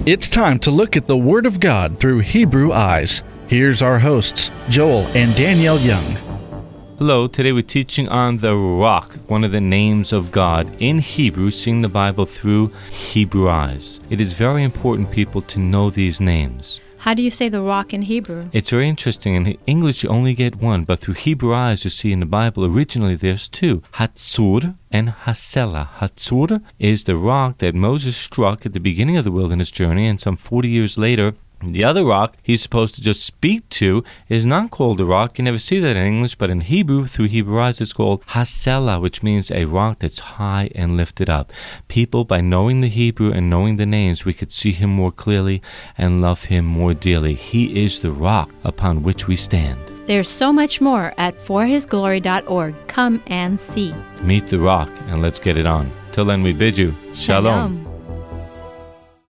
It's time to look at the Word of God through Hebrew eyes. Here's our hosts, Joel and Danielle Young. Hello, today we're teaching on the Rock, one of the names of God in Hebrew, seeing the Bible through Hebrew eyes. It is very important, people, to know these names. How do you say the rock in Hebrew? It's very interesting. In English, you only get one, but through Hebrew eyes, you see in the Bible, originally there's two, Hatzur and Hasela. Hatzur is the rock that Moses struck at the beginning of the wilderness journey, and some 40 years later, the other rock he's supposed to just speak to is not called a rock. You never see that in English, but in Hebrew, through Hebrew eyes, it's called Hasela, which means a rock that's high and lifted up. People, by knowing the Hebrew and knowing the names, we could see him more clearly and love him more dearly. He is the rock upon which we stand. There's so much more at forhisglory.org. Come and see. Meet the rock, and let's get it on. Till then, we bid you Shalom.